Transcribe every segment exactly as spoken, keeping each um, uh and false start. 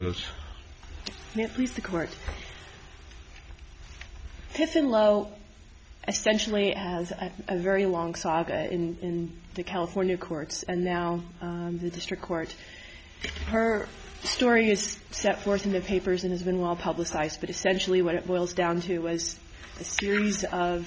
May it please the Court. Piff and Lowe essentially has a, a very long saga in, in the California courts and now um, the district court. Her story is set forth in the papers and has been well publicized, but essentially what it boils down to was a series of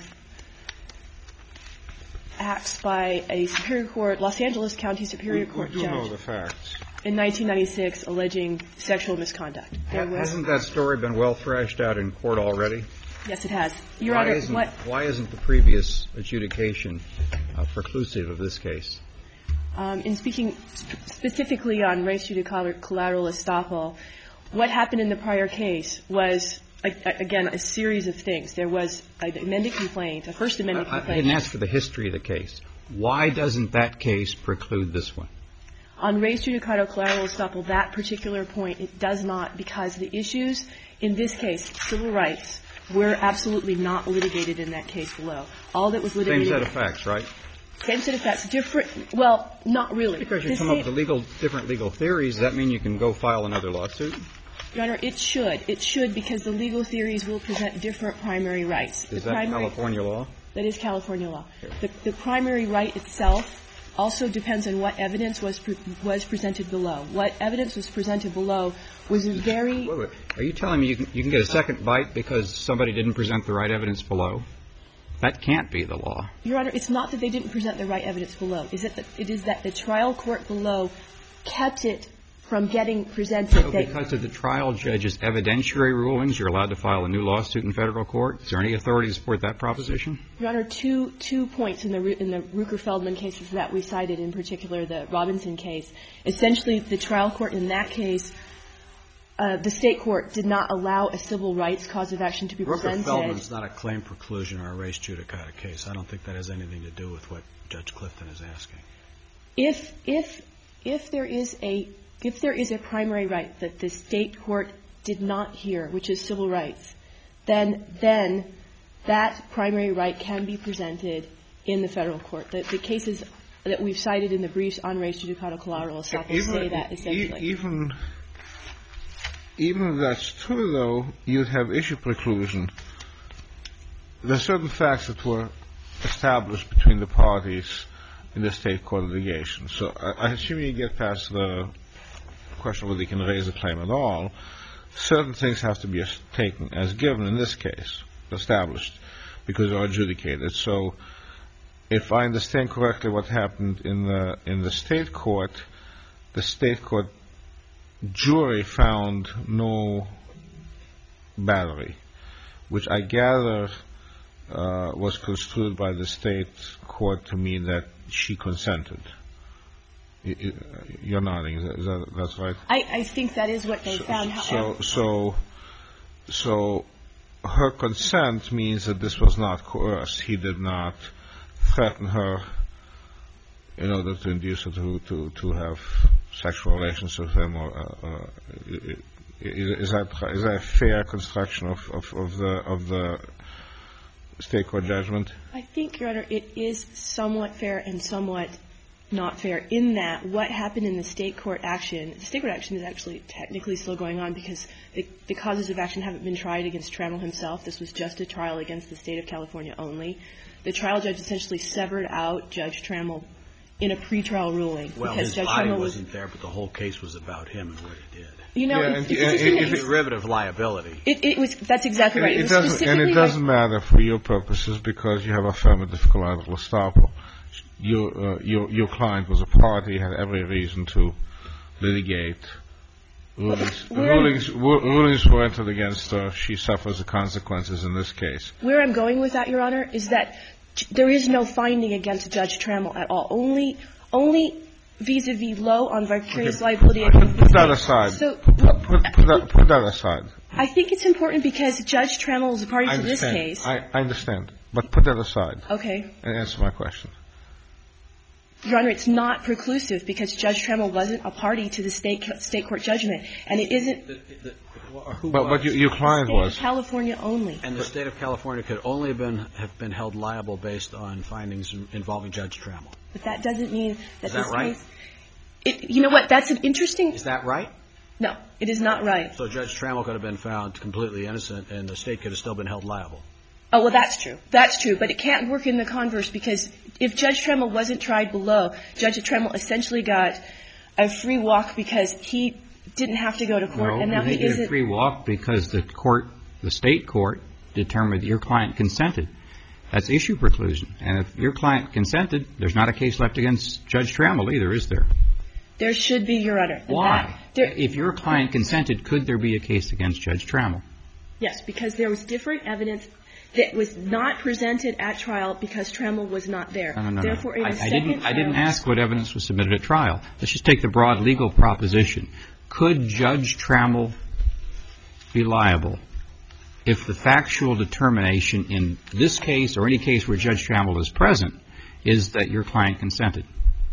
acts by a Superior Court, Los Angeles County Superior we, Court we do judge. know the facts. In nineteen ninety-six, alleging sexual misconduct. There was Hasn't that story been well thrashed out in court already? Yes, it has. Your why Honor, isn't, what? Why isn't the previous adjudication uh, preclusive of this case? Um, in speaking sp- specifically on res judicata collateral estoppel, what happened in the prior case was, a, a, again, a series of things. There was an amended complaint, a first amended I, complaint. I didn't ask for the history of the case. Why doesn't that case preclude this one? On res judicata collateral estoppel, that particular point, it does not, because the issues in this case, civil rights, were absolutely not litigated in that case below. All that was litigated. Same set of facts, right? Same set of facts. Different. Well, not really. Because you the come same, up with legal, different legal theories, does that mean you can go file another lawsuit? Your Honor, it should. It should, because the legal theories will present different primary rights. Is the that primary, California law? That is California law. The, the primary right itself also depends on what evidence was pre- was presented below. What evidence was presented below was a very. Wait, wait. Are you telling me you can, you can get a second bite because somebody didn't present the right evidence below? That can't be the law. Your Honor, it's not that they didn't present the right evidence below. Is it that it is that the trial court below kept it from getting presented. So because of the trial judge's evidentiary rulings, you're allowed to file a new lawsuit in federal court? Is there any authority to support that proposition? Your Honor, two two points in the in the Ruker-Feldman cases that we cited, in particular the Robinson case. Essentially, the trial court in that case, uh, the state court did not allow a civil rights cause of action to be presented. Ruker-Feldman's not a claim preclusion or a res judicata case. I don't think that has anything to do with what Judge Clifton is asking. If if if there is a If there is a primary right that the state court did not hear, which is civil rights, then then that primary right can be presented in the federal court. The, the cases that we've cited in the briefs on res judicata collateral estoppel say that essentially. Even even if that's true, though, you'd have issue preclusion. There are certain facts that were established between the parties in the state court litigation. So I, I assume you get past the question whether you can raise a claim at all. Certain things have to be as, taken as given in this case, established, because they're adjudicated. So if I understand correctly what happened in the in the state court, the state court jury found no battery, which I gather uh, was construed by the state court to mean that she consented. You're nodding. Is that, that's right? I, I think that is what they so, found. So, so, so her consent means that this was not coerced. He did not threaten her in order to induce her to, to, to have sexual relations with him. Or uh, uh, is that is that a fair construction of, of, of the of the state court judgment? I think, Your Honor, it is somewhat fair and somewhat not fair in that what happened in the state court action, the state court action is actually technically still going on because the, the causes of action haven't been tried against Trammell himself. This was just a trial against the state of California only. The trial judge essentially severed out Judge Trammell in a pretrial ruling. Well, because his Judge body Trammell wasn't was, there, but the whole case was about him and what he did. You know, yeah, it's, and, it's, and, it's, It's derivative liability. It, it was, that's exactly right. It, It, it was doesn't, and it specifically doesn't like, matter for your purposes because you have affirmative collateral estoppel. Your, uh, your, your client was a party, had every reason to litigate. Rulings, rulings, rulings were entered against her. She suffers the consequences in this case. Where I'm going with that, Your Honor, is that there is no finding against Judge Trammell at all. Only, only vis-a-vis Lowe on vicarious Okay. liability. Put, put that aside. So, put, put, put, that, put that aside. I think it's important because Judge Trammell is a party I to this understand. case. I, I understand. But put that aside. Okay. And answer my question. Your Honor, it's not preclusive because Judge Trammell wasn't a party to the state state court judgment, and it isn't. The, the, who but was? but your, your client the state was. of California only. And the state of California could only have been have been held liable based on findings involving Judge Trammell. But that doesn't mean that Is that this right? case. It, you know what? That's an interesting. Is that right? No, it is not right. So Judge Trammell could have been found completely innocent, and the state could have still been held liable. Oh, well, that's true. That's true. But it can't work in the converse, because if Judge Trammell wasn't tried below, Judge Trammell essentially got a free walk because he didn't have to go to court, No, and now he he didn't get isn't. a free walk because the court, the state court, determined that your client consented. That's issue preclusion. And if your client consented, there's not a case left against Judge Trammell either, is there? There should be, Your Honor. Why? That, there, If your client consented, could there be a case against Judge Trammell? yes, because there was different evidence that was not presented at trial because Trammell was not there. No, no, no. Therefore, in I, a I second didn't. I trial, didn't ask what evidence was submitted at trial. Let's just take the broad legal proposition. Could Judge Trammell be liable if the factual determination in this case or any case where Judge Trammell is present is that your client consented?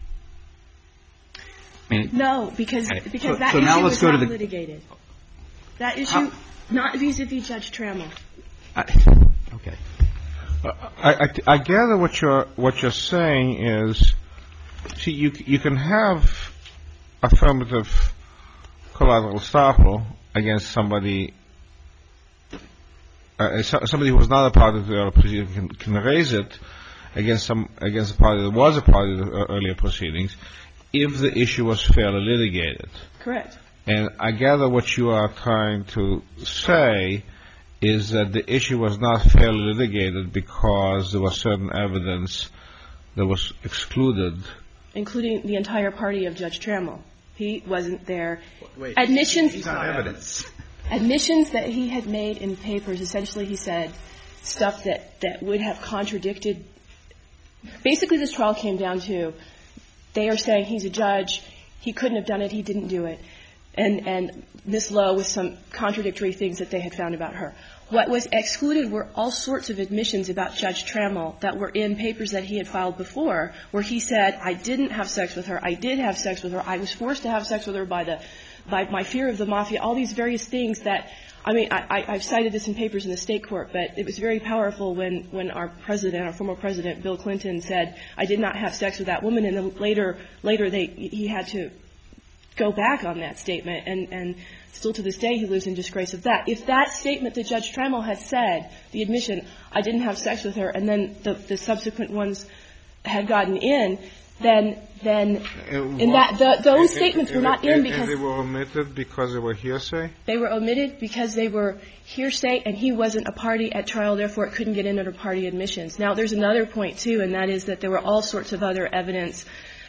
I mean, no, because Okay. because So- that so now issue let's was go to not the- litigated. That issue, How- not vis-a-vis Judge Trammell. I, okay. I, I, I gather what you're what you're saying is, see, you you can have affirmative collateral estoppel against somebody, uh, somebody who was not a party to the earlier proceedings can, can raise it against some against a party that was a party to the earlier proceedings, if the issue was fairly litigated. Correct. And I gather what you are trying to say is that the issue was not fairly litigated because there was certain evidence that was excluded. Including the entire party of Judge Trammell. He wasn't there. Wait. Admissions. It's not evidence. Admissions that he had made in papers, essentially he said stuff that, that would have contradicted. Basically, this trial came down to they are saying he's a judge, he couldn't have done it, he didn't do it. And, and Miz Lowe with some contradictory things that they had found about her. What was excluded were all sorts of admissions about Judge Trammell that were in papers that he had filed before, where he said, I didn't have sex with her, I did have sex with her, I was forced to have sex with her by the, by my fear of the mafia, all these various things that, I mean, I, I, I've cited this in papers in the state court, but it was very powerful when, when our president, our former president, Bill Clinton, said, I did not have sex with that woman, and then later, later they, he had to go back on that statement, and, and still to this day he lives in disgrace of that. If that statement that Judge Trammell had said, the admission, I didn't have sex with her, and then the, the subsequent ones had gotten in, then, then, in that, the, those statements were not in because And they were omitted because they were hearsay? they were omitted because they were hearsay, and he wasn't a party at trial, therefore it couldn't get in under party admissions. Now, there's another point, too, and that is that there were all sorts of other evidence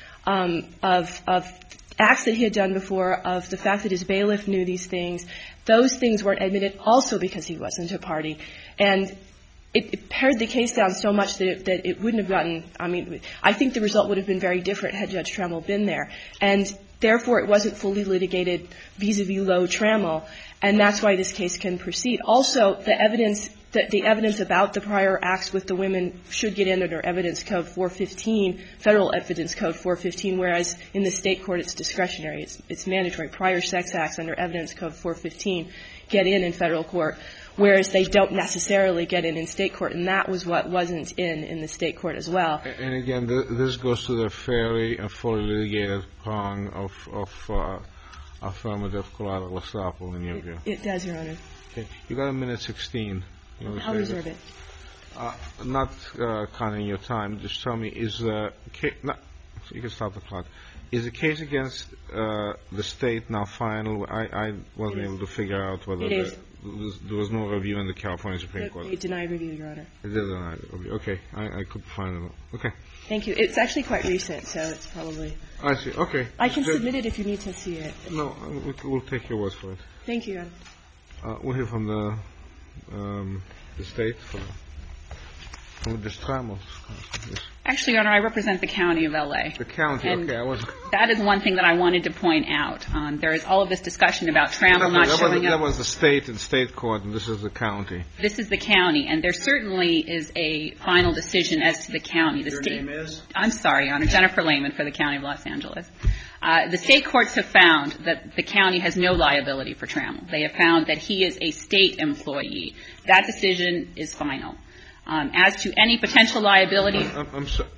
um, of, of acts that he had done before, of the fact that his bailiff knew these things. Those things weren't admitted also because he wasn't a party. And it, it pared the case down so much that it, that it wouldn't have gotten, I mean, I think the result would have been very different had Judge Trammell been there. And therefore, it wasn't fully litigated vis-a-vis Lowe Trammell, and that's why this case can proceed. Also, the evidence that the evidence about the prior acts with the women should get in under Evidence Code four fifteen, Federal Evidence Code four fifteen, whereas in the state court it's discretionary. It's, it's mandatory. Prior sex acts under Evidence Code four fifteen get in in federal court, whereas they don't necessarily get in in state court, and that was what wasn't in in the state court as well. And again, th- this goes to the fairly and fully litigated prong of, of uh, affirmative collateral estoppel in your view. It, it does, Your Honor. Okay. You got a minute sixteen. You wanna I'll say reserve this? it. Uh, not uh, counting your time, just tell me, is the case, no, you can stop the clock. Is the case against uh, the state now final? I, I wasn't It is. able to figure out whether It the, is. there was- there was no review in the California Supreme Court. They denied review, Your Honor. It did deny the review. Okay, I, I could find it. Okay, Thank you. It's actually quite recent, so it's probably. I see. Okay. I can Just- submit it if you need to see it. No, uh, we, we'll take your word for it. Thank you, Your Honor. Uh, we'll hear from the um, the state for from the Trammell. Yes. Actually, Your Honor, I represent the county of L A. The county. And okay, I was. That is one thing that I wanted to point out. Um, there is all of this discussion about Trammell not that, showing was, that up. was the state and state court, and this is the county. This is the county, and there certainly is a final decision as to the county. The Your state, name is? I'm sorry, Your Honor, Jennifer Lehman for the County of Los Angeles. Uh, the state courts have found that the county has no liability for Trammell. They have found that he is a state employee. That decision is final. Um, as to any potential liability, I'm, I'm, I'm sorry.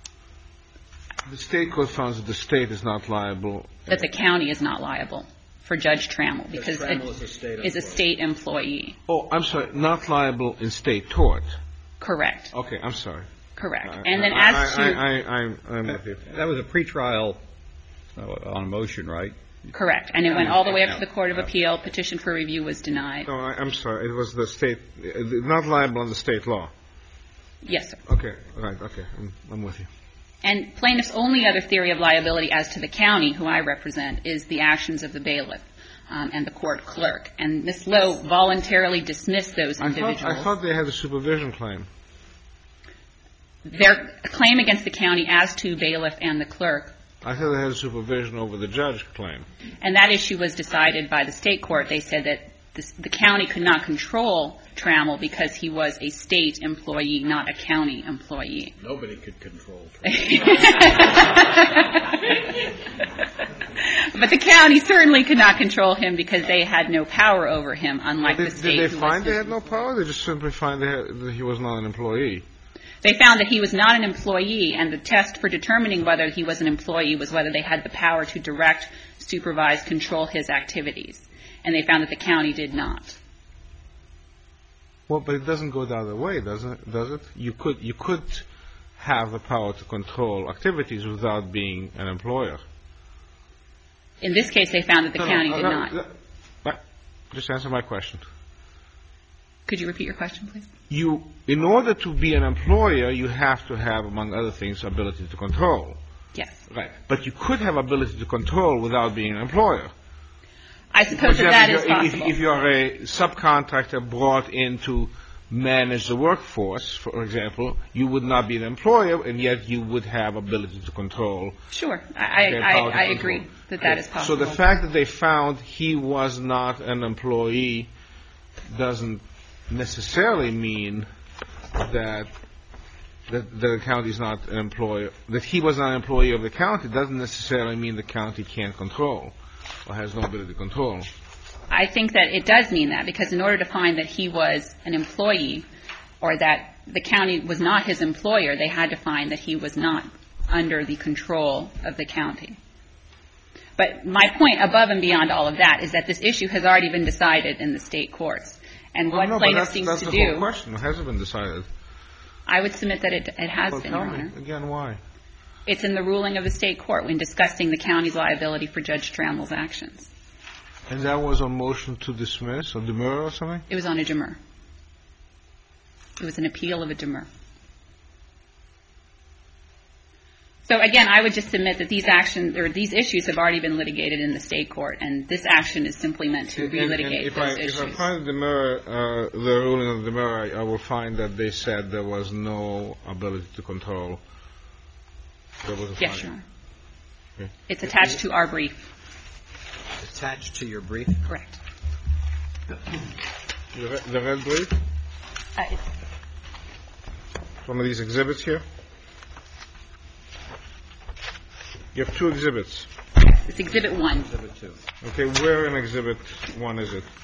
The state court found that the state is not liable. that the county is not liable for for Judge Trammell because it Trammell is a state is a employee. state employee. Oh, I'm sorry, not liable in state tort. Correct. Okay, I'm sorry. Correct. I- And then I- as to I, I, I, I'm, I'm with you. That was a pretrial uh, on a motion, right? correct, and it went all the way up to the Court of Appeal. Petition for review was denied. No, I, I'm sorry. It was the state, uh, not liable under state law. Yes, sir. Okay, right, okay. I'm, I'm with you. And plaintiff's only other theory of liability as to the county, who I represent, is the actions of the bailiff um, and the court clerk. And Miz Lowe voluntarily dismissed those I individuals. thought, I thought they had a supervision claim. Their claim against the county as to bailiff and the clerk, I thought they had a supervision over the judge claim. and that issue was decided by the state court. They said that this, the county could not control Trammell because he was a state employee, not a county employee. Nobody could control But the county certainly could not control him because they had no power over him, unlike Did, the state. did they who find was they had no power? They just simply find they had, that he was not an employee. They found that he was not an employee, and the test for determining whether he was an employee was whether they had the power to direct, supervise, control his activities. And they found that the county did not. Well, but it doesn't go the other way, does it? Does it? You could you could have the power to control activities without being an employer. In this case, they found that the No, county no, did no, not. no, no. Just answer my question. Could you repeat your question, please? You, in order to be an employer, you have to have, among other things, ability to control. Yes. Right. But you could have ability to control without being an employer. I suppose that that is if, you're- if, possible. if you're a subcontractor brought in to manage the workforce, for example, you would not be an employer, and yet you would have ability to control. Sure. I, their I, power to I control. agree that that is So possible. the fact that they found he was not an employee doesn't necessarily mean that that the county is not an employer. That he was not an employee of the county doesn't necessarily mean the county can't control or has no ability to control. I think that it does mean that, because in order to find that he was an employee or that the county was not his employer, they had to find that he was not under the control of the county. But my point above and beyond all of that is that this issue has already been decided in the state courts. And Well, what no, but plaintiff that's, seems that's to the do, whole question. It hasn't been decided. I would submit that it, it has Well, been, tell Your me Honor. again why. It's in the ruling of the state court when discussing the county's liability for Judge Trammell's actions. And that was on motion to dismiss or demur or something? It was on a demur. It was an appeal of a demur. So again, I would just submit that these actions or these issues have already been litigated in the state court, and this action is simply meant to And- and relitigate if those I, issues. If I find the demur, uh, the ruling of the demur, I, I will find that they said there was no ability to control. There was a Yes, finding. Your Honor. Okay. It's attached to our brief. Attached to your brief? Correct. The, re- the red brief? Uh, it's One of these exhibits here? You have two exhibits. It's Exhibit one. Exhibit two. Okay, where in exhibit one is it?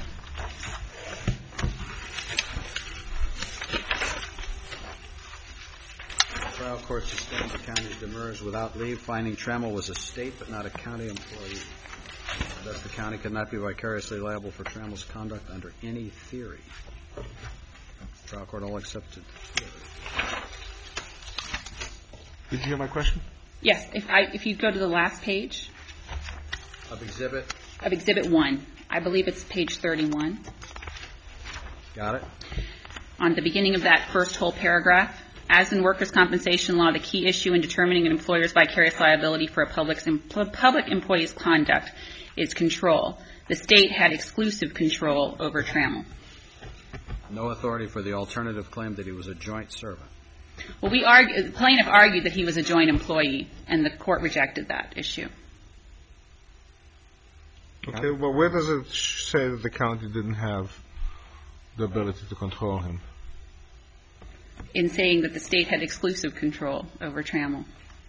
The trial court sustained the county's demurs without leave, finding Trammell was a state but not a county employee. Thus, the county could not be vicariously liable for Trammell's conduct under any theory. The trial court all accepted the theory. Did you hear my question? Yes. If I if you go to the last page Of exhibit, of Exhibit one, I believe it's page thirty-one. got it? On the beginning of that first whole paragraph, as in workers' compensation law, the key issue in determining an employer's vicarious liability for a public, public employee's conduct is control. The state had exclusive control over Trammell. No authority for the alternative claim that he was a joint servant. Well, we argue, the plaintiff argued that he was a joint employee, and the court rejected that issue. Okay, well, where does it sh- say that the county didn't have the ability to control him? In saying that the state had exclusive control over Trammell.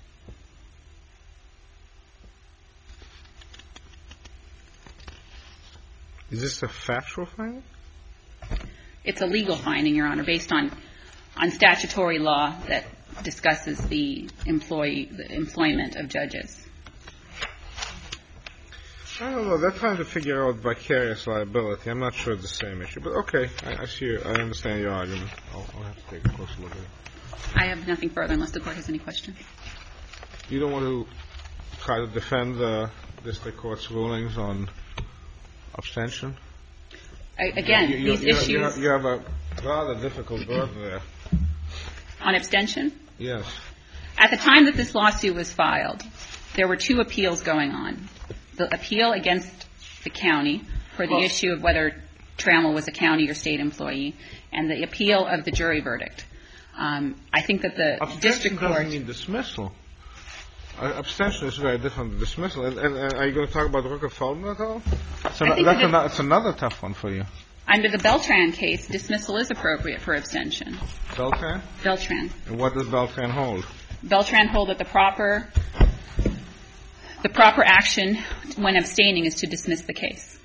Is this a factual finding? It's a legal finding, Your Honor, based on, on statutory law that discusses the employee, the employment of judges. I don't know. They're trying to figure out vicarious liability. I'm not sure it's the same issue. But okay, I, I see you. I understand your argument. I'll, I'll have to take a closer look at it. I have nothing further unless the Court has any questions. You don't want to try to defend the district court's rulings on abstention? I, again, you, you, these you, issues... You have, you have a rather difficult burden there. On abstention? Yes. At the time that this lawsuit was filed, there were two appeals going on. The appeal against the county for the well, issue of whether Trammell was a county or state employee, and the appeal of the jury verdict. Um, I think that the district court... Abstention doesn't mean dismissal. Uh, abstention is very different than dismissal. And, and, and are you going to talk about Rooker-Feldman at all? So I think that's that another, it's another tough one for you. Under the Beltran case, dismissal is appropriate for abstention. Beltran? Beltran. And what does Beltran hold? Beltran hold that the proper the proper action when abstaining is to dismiss the case.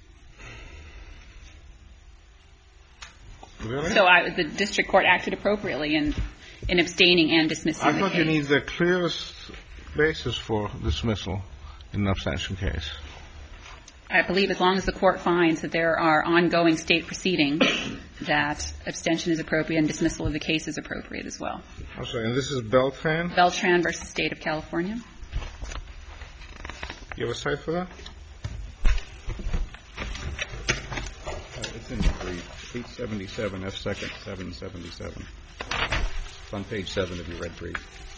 Really? So I, the district court acted appropriately in in abstaining and dismissing I the thought case. you need the clearest basis for dismissal in an abstention case. I believe as long as the court finds that there are ongoing state proceedings, that abstention is appropriate and dismissal of the case is appropriate as well. I'm sorry, and this is Beltran? Beltran versus State of California. You have a cite for that? It's in the brief. eight seventy-seven, F second, seven seventy-seven. It's on page seven of your red brief.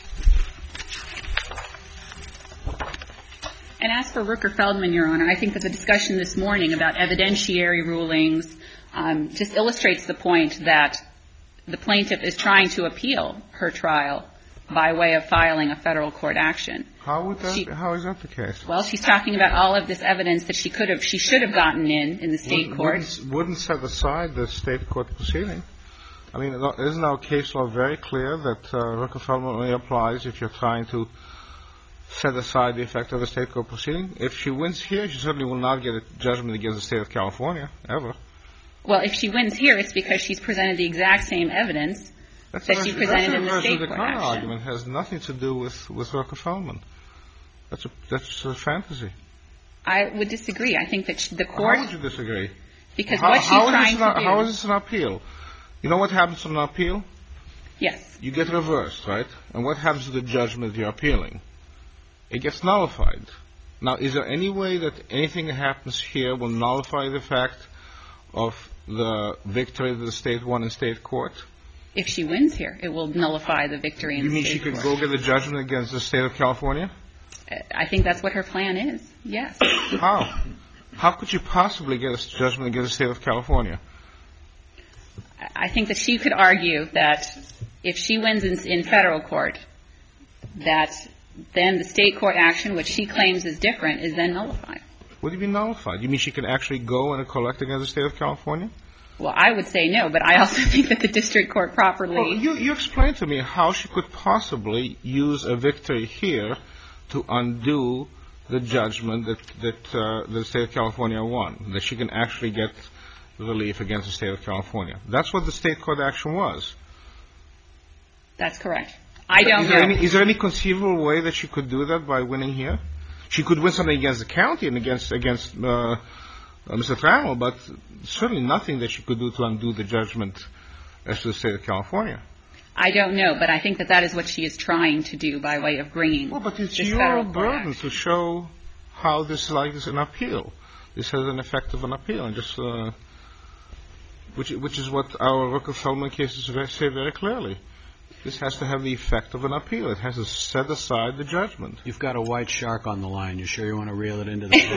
And as for Rooker-Feldman, Your Honor, I think that the discussion this morning about evidentiary rulings um, just illustrates the point that the plaintiff is trying to appeal her trial by way of filing a federal court action. How would that? She, how is that the case? well, she's talking about all of this evidence that she could have, she should have gotten in in the state wouldn't, court. Wouldn't, wouldn't set aside the state court proceeding. I mean, isn't our case law very clear that uh, Rooker-Feldman only applies if you're trying to set aside the effect of the state court proceeding? If she wins here, she certainly will not get a judgment against the state of California, ever. Well, if she wins here, it's because she's presented the exact same evidence That's that she a, presented that's in the state the court counter action. argument has nothing to do with, with Rooker-Feldman. That's a, that's a fantasy. I would disagree. I think that she, the court... How would you disagree? Because how, what she's how trying an, to do... How is this an appeal? You know what happens on an appeal? Yes. You get reversed, right? And what happens to the judgment you're appealing? It gets nullified. Now, is there any way that anything that happens here will nullify the fact of the victory that the state won in state court? If she wins here, it will nullify the victory in you the mean state she could court. go get a judgment against the state of California? I think that's what her plan is, yes. How? How could you possibly get a judgment against the state of California? I think that she could argue that if she wins in, in federal court, that then the state court action, which she claims is different, is then nullified. What do you mean nullified? You mean she can actually go and collect against the state of California? Well, I would say no, but I also think that the district court properly... Well, you, you explain to me how she could possibly use a victory here to undo the judgment that, that uh, the state of California won, that she can actually get relief against the state of California. That's what the state court action was. That's correct. I don't is there know. Any, is there any conceivable way that she could do that by winning here? She could win something against the county and against against uh, uh, Mister Trammell, but certainly nothing that she could do to undo the judgment as to the state of California. I don't know, but I think that that is what she is trying to do by way of bringing Well, but it's this your federal court burden action. to show how this like is an appeal. This has an effect of an appeal, and just uh, which which is what our Rooker-Feldman cases say very clearly. This has to have the effect of an appeal. It has to set aside the judgment. You've got a white shark on the line. You sure you want to reel it into the boat?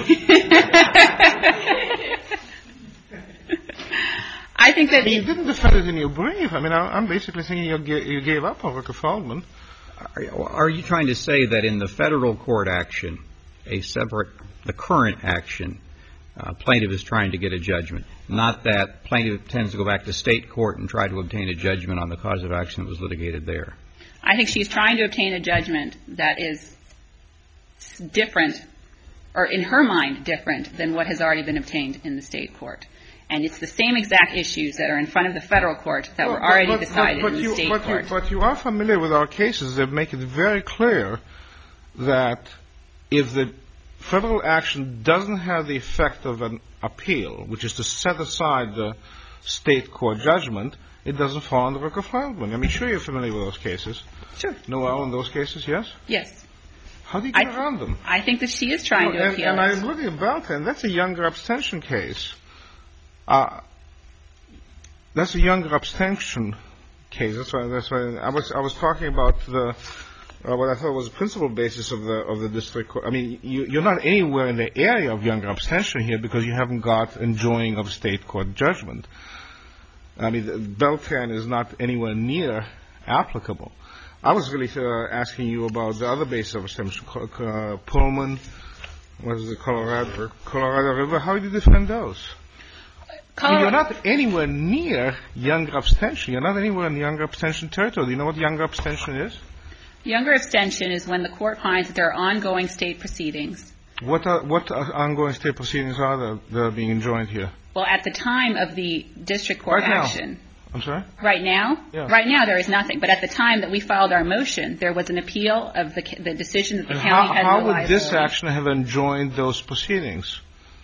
I think that... You didn't defend it in your brief. I mean, I'm basically thinking you gave, you gave up on Rooker-Feldman. Are, are you trying to say that in the federal court action, a separate, the current action, uh, plaintiff is trying to get a judgment, not that plaintiff tends to go back to state court and try to obtain a judgment on the cause of action that was litigated there? I think she's trying to obtain a judgment that is different, or in her mind different, than what has already been obtained in the state court. And it's the same exact issues that are in front of the federal court that Well, were already but, but, decided but, but in the you, state but court. You, but you are familiar with our cases that make it very clear that if the federal action doesn't have the effect of an appeal, which is to set aside the state court judgment, it doesn't fall under Rooker-Feldman. I mean, sure you're familiar with those cases. Sure. Noel, in those cases, yes? Yes. How do you get I, around them? I think that she is trying No, to and, appeal. and it. I'm looking at Beltran. That's a younger abstention case. Uh, that's a younger abstention case. That's why. That's why I was. I was talking about the uh, what I thought was the principal basis of the of the district court. I mean, you, you're not anywhere in the area of younger abstention here because you haven't got enjoying of state court judgment. I mean, Beltran is not anywhere near applicable. I was really uh, asking you about the other basis of abstention, uh, Pullman, what is it, Colorado, Colorado River. How do you defend those? I mean, you're not anywhere near younger abstention. You're not anywhere in the younger abstention territory. Do you know what younger abstention is? Younger abstention is when the court finds that there are ongoing state proceedings. What are, what are ongoing state proceedings are that, that are being enjoined here? Well, at the time of the district court Right now. action. I'm sorry? Right now? Yeah. Right now there is nothing. But at the time that we filed our motion, there was an appeal of the, the decision that the And county how, had how no would liability. this action have enjoined those proceedings?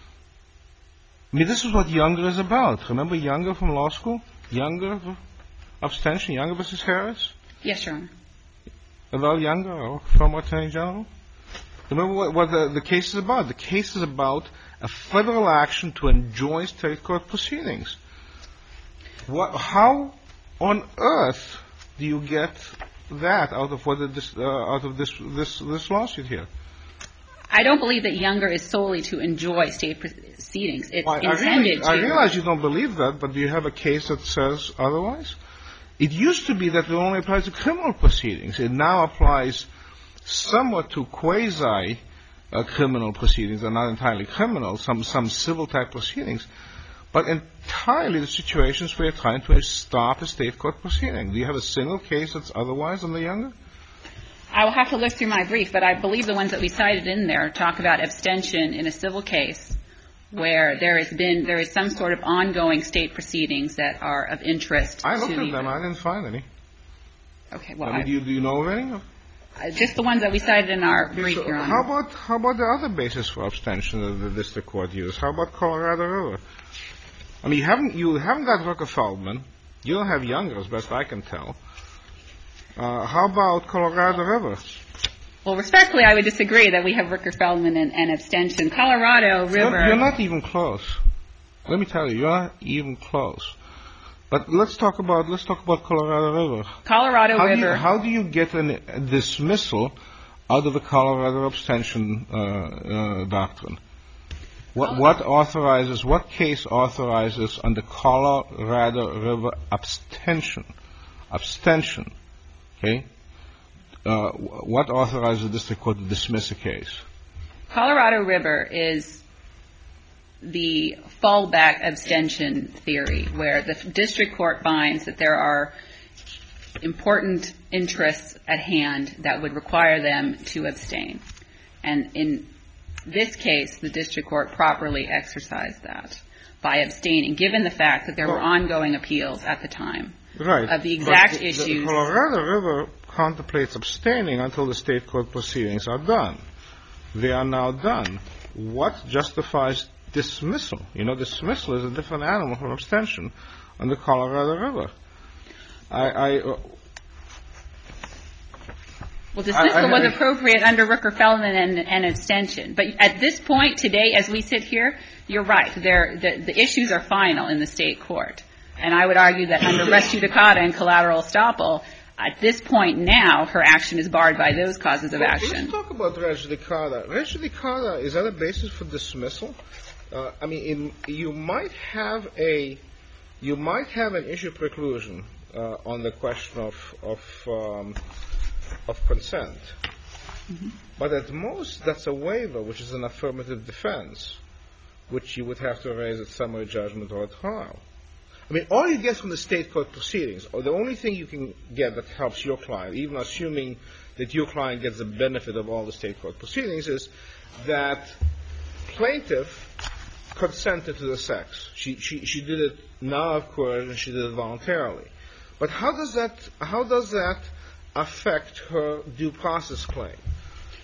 I mean, this is what Younger is about. Remember Younger from law school? Younger abstention, Younger versus Harris? Yes, Your Honor. About Younger, or former Attorney General? Remember what, what the, the case is about? The case is about a federal action to enjoin state court proceedings. What, how on earth do you get that out of what this, uh, out of this, this, this lawsuit here? I don't believe that Younger is solely to enjoy state proceedings. It's Well, I, intended really, to. I realize you don't believe that, but do you have a case that says otherwise? It used to be that it only applies to criminal proceedings. It now applies somewhat to quasi uh, criminal proceedings. They're not entirely criminal, some some civil type proceedings, but entirely the situations where you're trying to stop a state court proceeding. Do you have a single case that's otherwise on the Younger? I will have to look through my brief, but I believe the ones that we cited in there talk about abstention in a civil case where there has been there is some sort of ongoing state proceedings that are of interest. I looked to at the, them. I didn't find any. Okay, well, I mean, I, do, you, do you know of any? uh, just the ones that we cited in our Okay, brief, so Your Honor. how about how about the other basis for abstention that the district court used? How about Colorado River? I mean, you haven't you haven't got Rooker-Feldman. You don't have Younger, as best I can tell. Uh, how about Colorado River? Well, respectfully, I would disagree that we have Rooker-Feldman and, and abstention. Colorado River. You're, you're not even close. Let me tell you, you're not even close. But let's talk about let's talk about Colorado River. Colorado how Do River. you, how do you get an, a dismissal out of the Colorado abstention uh, uh, doctrine? What, what authorizes? What case authorizes under Colorado River abstention? Abstention. Okay. Uh, what authorizes the district court to dismiss a case? Colorado River is the fallback abstention theory, where the district court finds that there are important interests at hand that would require them to abstain. And in this case, the district court properly exercised that by abstaining, given the fact that there were ongoing appeals at the time Right. of the exact But the, issues. The Colorado River contemplates abstaining until the state court proceedings are done. They are now done. What justifies dismissal? You know, dismissal is a different animal from abstention on the Colorado River. I, I uh, Well, dismissal I- I- was appropriate under Rooker-Feldman and, and abstention. But at this point, today, as we sit here, you're right. There, the, the issues are final in the state court. And I would argue that under res judicata and collateral estoppel, at this point now, her action is barred by those causes of well, action. Let's talk about res judicata. Res judicata, is that a basis for dismissal? Uh, I mean, in, you might have a, you might have an issue preclusion uh, on the question of of um, of consent, Mm-hmm. but at most that's a waiver, which is an affirmative defense, which you would have to raise at summary judgment or at trial. I mean, all you get from the state court proceedings, or the only thing you can get that helps your client, even assuming that your client gets the benefit of all the state court proceedings, is that plaintiff consented to the sex. She she she did it now, of course, and she did it voluntarily. But how does that how does that affect her due process claim?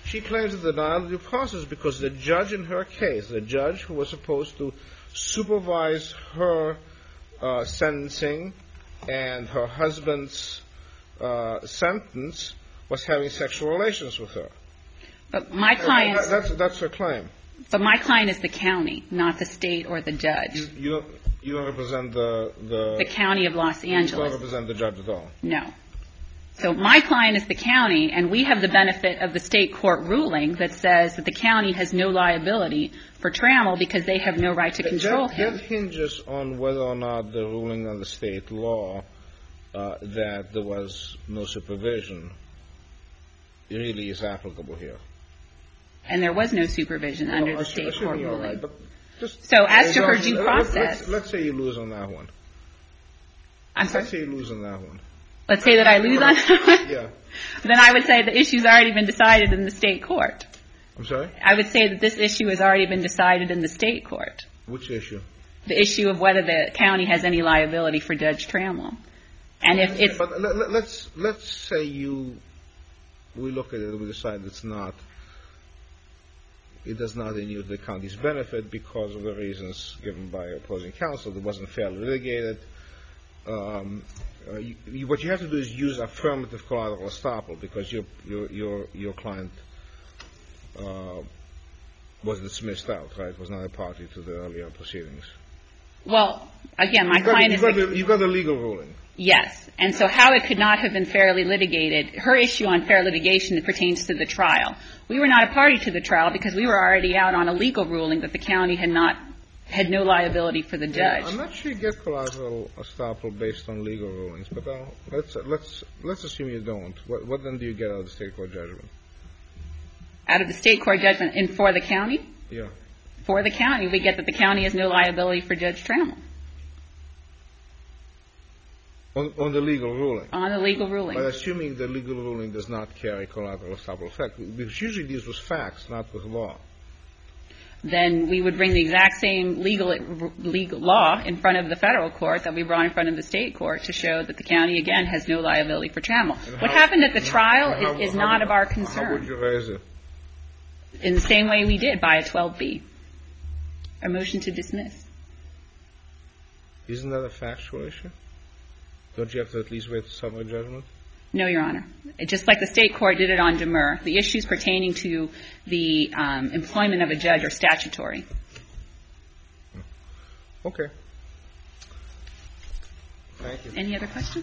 She claims a denial of due process because the judge in her case, the judge who was supposed to supervise her uh, sentencing and her husband's uh, sentence, was having sexual relations with her. But my client, that, that's that's her claim. But my client is the county, not the state or the judge. You, you don't you don't represent the the the county of Los Angeles. You don't represent the judge at all. No. So my client is the county, and we have the benefit of the state court ruling that says that the county has no liability for Trammell because they have no right to control that, him. That hinges on whether or not the ruling on the state law uh, that there was no supervision really is applicable here. And there was no supervision well, under the I state I court be ruling. right, but just, so as to her let's, due let's, process. Let's, let's say you lose on that one. I'm sorry? Let's say you lose on that one. Let's say that I lose on that one? Yeah. Then I would say the issue's already been decided in the state court. I'm sorry? I would say that this issue has already been decided in the state court. Which issue? The issue of whether the county has any liability for Judge Trammell. And if it's... But let, let's, let's say you, we look at it and we decide it's not, it does not inure the county's benefit because of the reasons given by opposing counsel. It wasn't fairly litigated. Um, uh, you, you, what you have to do is use affirmative collateral estoppel because your your your your client uh, was dismissed out, right? Was not a party to the earlier proceedings. Well, again, my you got, client you is... Got the, the, you got the legal ruling. Yes. And so how it could not have been fairly litigated, her issue on fair litigation pertains to the trial. We were not a party to the trial because we were already out on a legal ruling that the county had not had no liability for the judge. I'm not sure you get collateral estoppel based on legal rulings, but uh, let's let's let's assume you don't. What, what then do you get out of the state court judgment? Out of the state court judgment in for the county? Yeah. For the county, we get that the county has no liability for Judge Trammell. On, on the legal ruling. On the legal ruling. But assuming the legal ruling does not carry collateral estoppel effect, because usually deals with facts, not with law. Then we would bring the exact same legal legal law in front of the federal court that we brought in front of the state court to show that the county, again, has no liability for Trammell. What happened at the trial how, is, is how, not how, of our concern. How would you raise it? In the same way we did by a twelve B, a motion to dismiss. Isn't that a factual issue? Don't you have to at least wait for summary judgment? No, Your Honor. It, just like the state court did it on Demur, the issues pertaining to the um, employment of a judge are statutory. Okay. Thank you. Any other questions?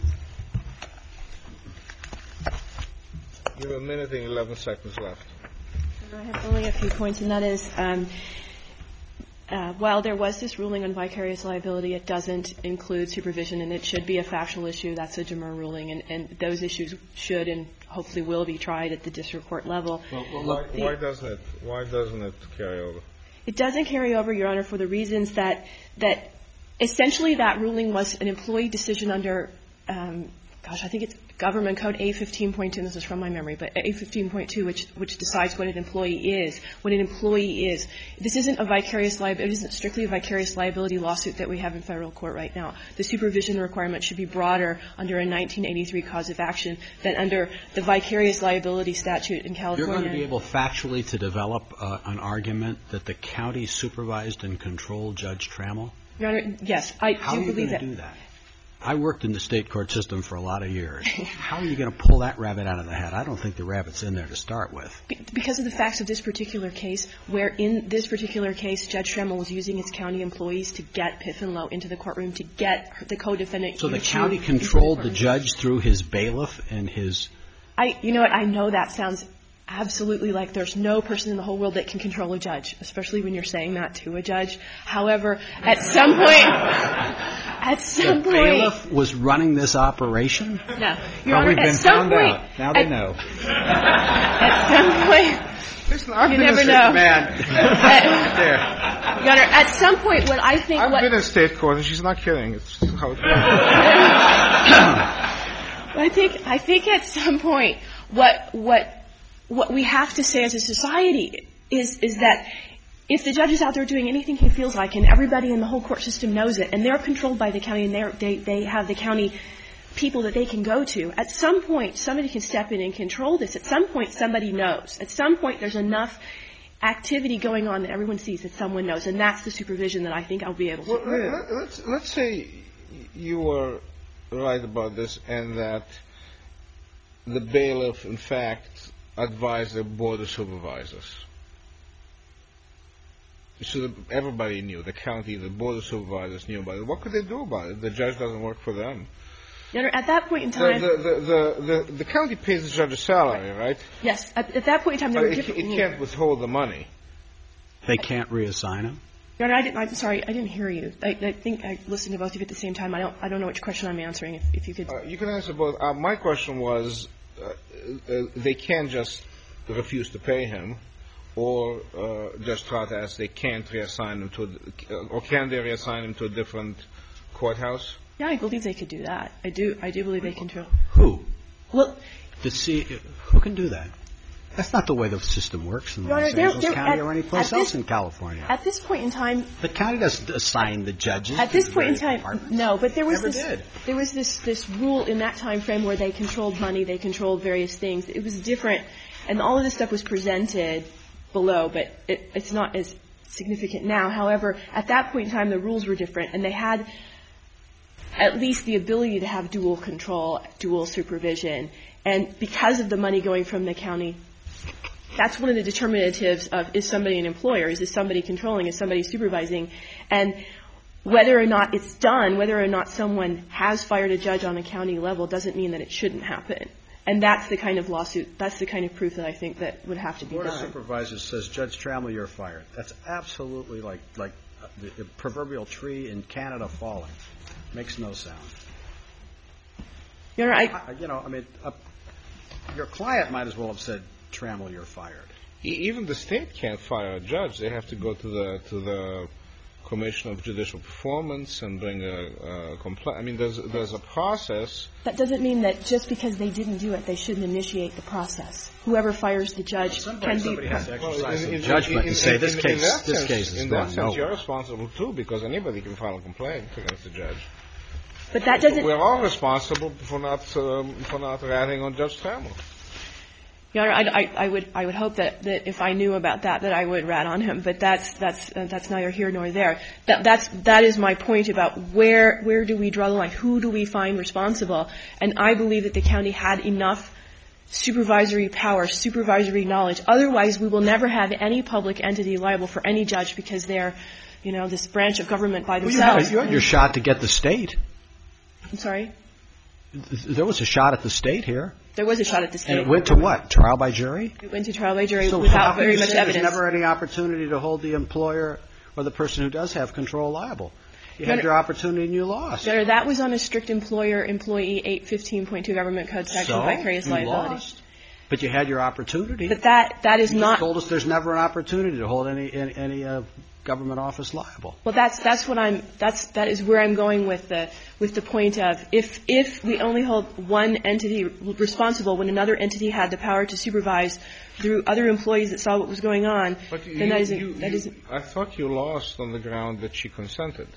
You have a minute and eleven seconds left. I have only a few points, and that is, um, uh, while there was this ruling on vicarious liability, it doesn't include supervision, and it should be a factual issue. That's a Demur ruling, and, and those issues should and hopefully will be tried at the district court level. Well, well, why, why doesn't it? Why doesn't it carry over? It doesn't carry over, Your Honor, for the reasons that that essentially that ruling was an employee decision under, um, gosh, I think it's Government Code A fifteen point two, and this is from my memory, but A fifteen point two, which which decides what an employee is, what an employee is. This isn't a vicarious liability. It isn't strictly a vicarious liability lawsuit that we have in federal court right now. The supervision requirement should be broader under a nineteen eighty-three cause of action than under the vicarious liability statute in California. You're going to be able factually to develop uh, an argument that the county supervised and controlled Judge Trammell? Your Honor, yes, I How do are you believe going that. to do that? I worked in the state court system for a lot of years. How are you going to pull that rabbit out of the hat? I don't think the rabbit's in there to start with. Because of the facts of this particular case, where in this particular case, Judge Trammell was using his county employees to get Piff and Lowe into the courtroom to get the co-defendant. So the county controlled the judge through his bailiff and his... I, you know what, I know that sounds absolutely like there's no person in the whole world that can control a judge, especially when you're saying that to a judge. However, at some point, at some the point... bailiff was running this operation? No. Your Honor, we've been at some found point... out. Now they at, know. At some point... Listen, I've you been never a know. man. At, Your Honor, at some point, what I think... I've what, been in state court, and she's not kidding. It's how it works. I think I think at some point what what what we have to say as a society is is that if the judge is out there doing anything he feels like, and everybody in the whole court system knows it, and they're controlled by the county, and they're, they they have the county people that they can go to. At some point, somebody can step in and control this. At some point, somebody knows. At some point, there's enough activity going on that everyone sees that someone knows, and that's the supervision that I think I'll be able to well, do. let, let's, let's say you were right about this and that the bailiff, in fact, advised the board of supervisors. So that everybody knew, the county, the board of supervisors knew about it. What could they do about it? The judge doesn't work for them. Your Honor, at that point in time... The, the, the, the, the county pays the judge's salary, right? Yes. At, at that point in time, there But were it, different it rules. can't withhold the money. They can't reassign him? Your Honor, I didn't, I'm sorry, I didn't hear you. I, I think I listened to both of you at the same time. I don't, I don't know which question I'm answering. If, if you could... Uh, you can answer both. Uh, my question was, uh, uh, they can't just refuse to pay him, or uh, just try to ask they can't reassign him to, a, uh, or can they reassign him to a different courthouse? Yeah, I believe they could do that. I do, I do believe they can do. Who? Well, To see, who can do that? That's not the way the system works in Your Honor, Los there- Angeles there- County at- or any place at else this- in California. at this point in time, The county doesn't assign the judges. At to this the point in various time, departments. no, but there was Never this, did. there was this, this rule in that time frame where they controlled money, they controlled various things. It was different, and all of this stuff was presented below, but it, it's not as significant now. However, at that point in time, the rules were different, and they had at least the ability to have dual control, dual supervision, and because of the money going from the county, that's one of the determinatives of is somebody an employer, is somebody controlling, is somebody supervising, and whether or not it's done, whether or not someone has fired a judge on a county level doesn't mean that it shouldn't happen. And that's the kind of lawsuit, that's the kind of proof that I think that would have to be Board of done. Supervisors says, Judge Trammell, you're fired. That's absolutely like like the, the proverbial tree in Canada falling. Makes no sound. Your Honor, I, I, you know, I mean, uh, your client might as well have said, Trammell, you're fired. E- Even the state can't fire a judge. They have to go to the to the Commission of Judicial Performance and bring a, a complaint. I mean, there's there's a process. that doesn't mean that just because they didn't do it, they shouldn't initiate the process. Whoever fires the judge Somebody, can somebody be. has to exercise Well, some in- in- judgment in- and say in- this in- case- in that this sense- case is in going that sense, you're nowhere. responsible too, because anybody can file a complaint against the judge. But that doesn't. We're all responsible for not um, for not ratting on Judge Trammell. Your Honor, I, I, I would I would hope that, that if I knew about that, that I would rat on him. But that's that's uh, that's neither here nor there. That that's that is my point about where where do we draw the line? Who do we find responsible? And I believe that the county had enough supervisory power, supervisory knowledge. Otherwise, we will never have any public entity liable for any judge because they're, you know, this branch of government by Well, you had, themselves. you had your shot to get the state. I'm sorry. There was a shot at the state here. There was a shot at the state. And it went to what? Trial by jury? It went to trial by jury So how without can very you much say evidence. There's never any opportunity to hold the employer or the person who does have control liable. You Your had your opportunity and you lost. Your Honor, that was on a strict employer-employee eight fifteen point two Government Code section, So, vicarious you liability. lost. But you had your opportunity. But that that is You not. just told us there's never an opportunity to hold any any, any uh, government office liable. Well, that's that's what I'm. That's that is where I'm going with the with the point of if if we only hold one entity responsible when another entity had the power to supervise through other employees that saw what was going on, But then you, that isn't you, that you- isn't I thought you lost on the ground that she consented.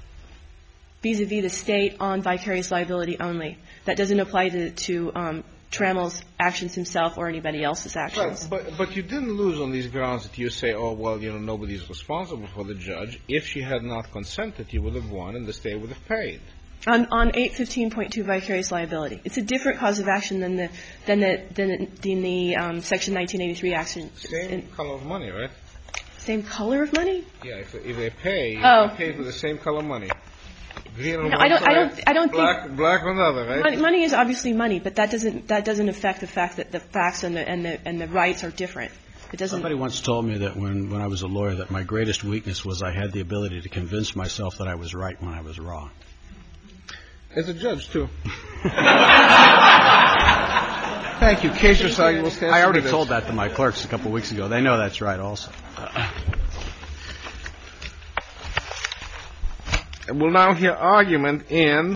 vis-a-vis the state on vicarious liability only. That doesn't apply to to um, Trammell's actions himself or anybody else's actions. Right, but but you didn't lose on these grounds that you say, oh well, you know, nobody's responsible for the judge. If she had not consented, you would have won, and the state would have paid. On, on eight fifteen point two vicarious liability, it's a different cause of action than the than the than the, than the um, Section nineteen eighty-three action. Same In- color of money, right? same color of money? Yeah, if, if they pay, Oh. they pay for the same color money. Green on No, one I don't- I side, don't- I don't think- black, black on the other, right? Money, money is obviously money, but that doesn't that doesn't affect the fact that the facts and the and the and the rights are different. It doesn't. Somebody once told me that when, when I was a lawyer that my greatest weakness was I had the ability to convince myself that I was right when I was wrong. As a judge, too. Thank you. Case decided. We'll stand I already submitted. told that to my clerks a couple of weeks ago. They know that's right also. We'll now hear argument in